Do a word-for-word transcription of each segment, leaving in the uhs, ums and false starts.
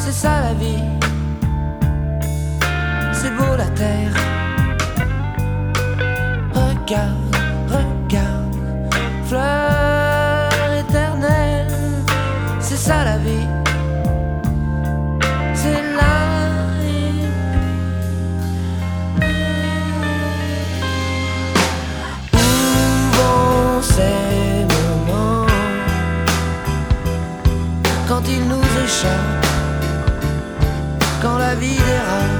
c'est ça la vie. C'est beau la terre. Regarde, regarde, fleur éternelle. C'est ça la vie. C'est là et puis. Où vont ces moments quand ils nous échappent, quand la vie dérape?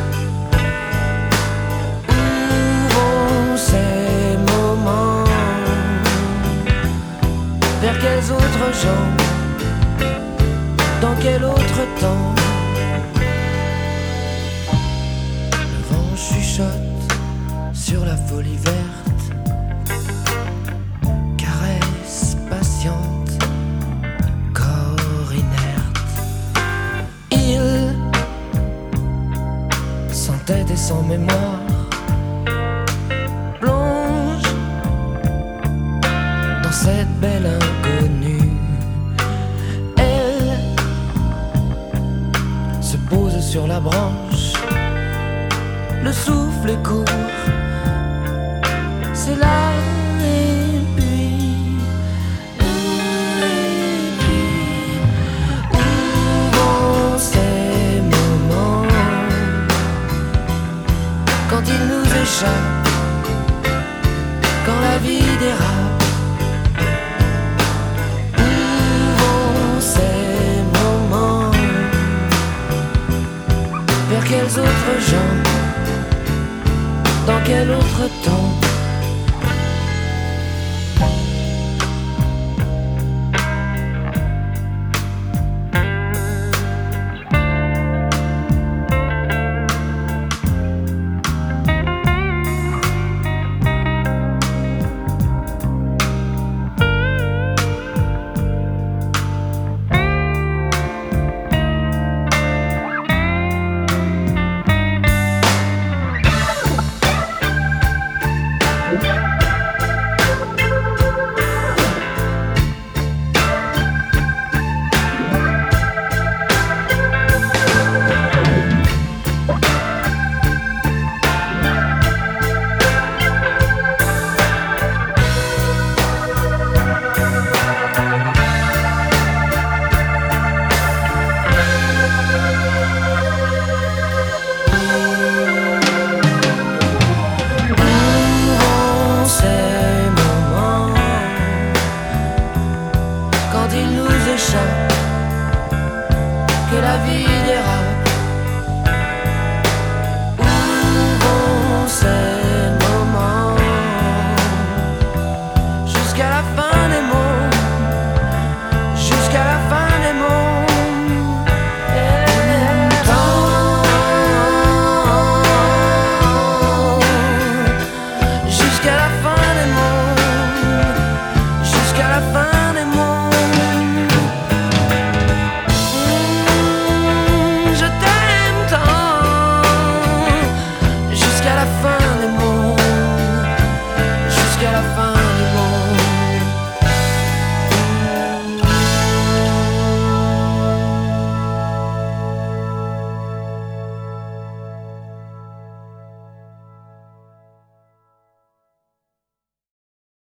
Vers quels autres gens, dans quel autre temps? Le vent chuchote sur la folie verte, caresse patiente, corps inerte. Il, sans tête et sans mémoire, plonge dans cette belle inconnue. Elle se pose sur la branche, le souffle est court, c'est là et puis, et puis, où vont ces moments quand ils nous échappent, quand la vie dérape? Vers quels autres gens, dans quel autre temps? Que la vie